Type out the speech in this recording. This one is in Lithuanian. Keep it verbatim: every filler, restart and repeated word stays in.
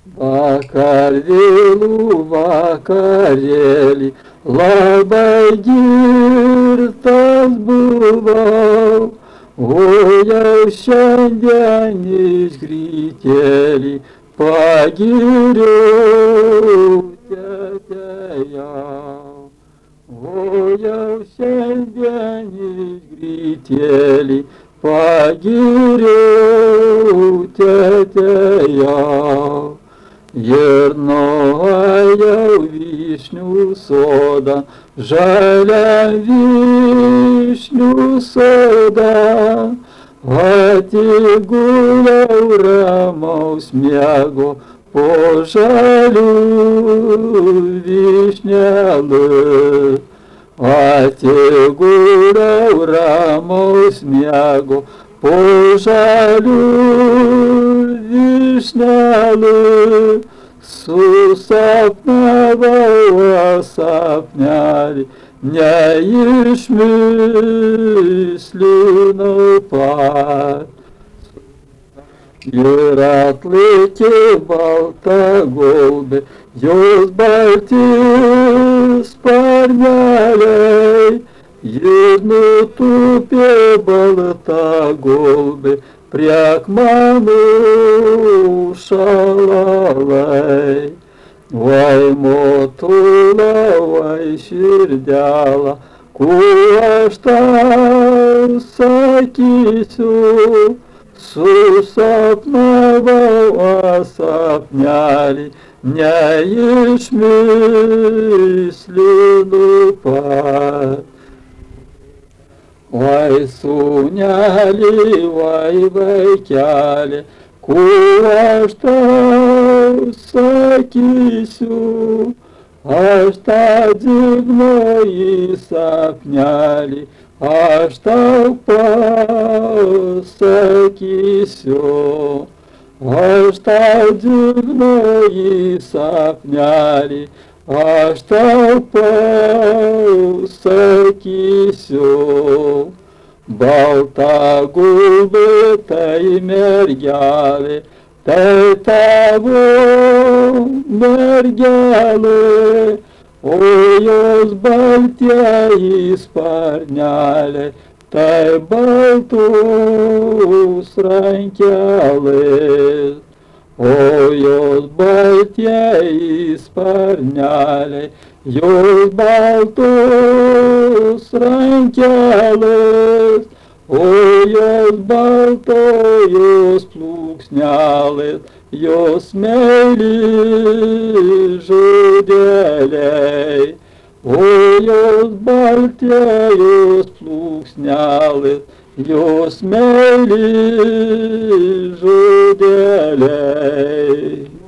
Vakar vėlų vakarėlį labai girtas buvau, o jau šiandien išgrytėlį pagiriau tetėjau. O jau šiandien išgrytėlį pagiriau tetėjau. Ir nuėjau vyšnių sodą, žalią vyšnių sodą, atiguliau ramaus miego po žalių vyšnelų. Atiguliau ramaus miego po žalių vyšnelų, susapnavau sapnelį, neišmislinau pat. Ir atlaikė balta gulbė, jos balti sparneliai, ir nutūpė balta gulbė prie akmenų šalalai. Vai motula, vai širdelą, kuo aš tau sakysiu, susapnavau sapnelį, neišmislinu pat. Vai sūnelį, vai vaikelį, kuo aš tau sakysiu, aš tą dzignojį sapnelį, aš tau pasakysiu. Aš tau dzignojį sapnelį, aš tau pasakysiu. Balta gulbė tai mergelė, tai tavo mergelė, o jos baltieji sparneliai, tai baltus rankelės. O jos baltieji sparneliai, jos baltos rankelės, o jos baltojos plūksnelės, jos meili žodeliai. O jos baltėjos plūksnelės, jos meili žodeliai.